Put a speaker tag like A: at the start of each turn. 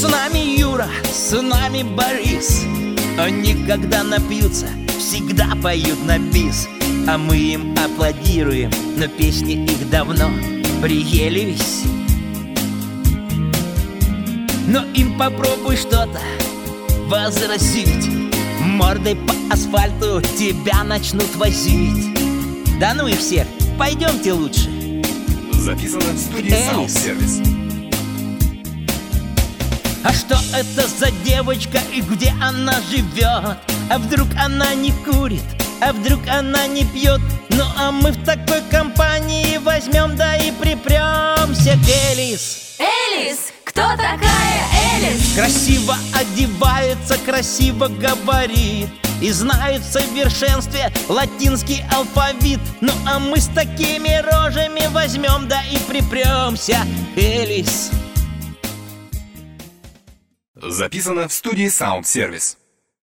A: нами Юра, с нами Борис. Они, когда напьются, всегда поют на бис. А мы им аплодируем, но песни их давно приелись. Но им попробуй что-то возразить, мордой по асфальту тебя начнут возить. Да ну их всех, пойдемте лучше.
B: Записано в студии Sound Service.
A: А что это за девочка и где она живет? А вдруг она не курит? А вдруг она не пьет? Ну а мы в такой компании возьмем, да и припремся к Элис.
C: Элис! Кто такая Элис?
A: Красиво одевается, красиво говорит и знает в совершенстве латинский алфавит. Ну а мы с такими рожами возьмем, да и припремся к Элис.
B: Записано в студии Sound Service.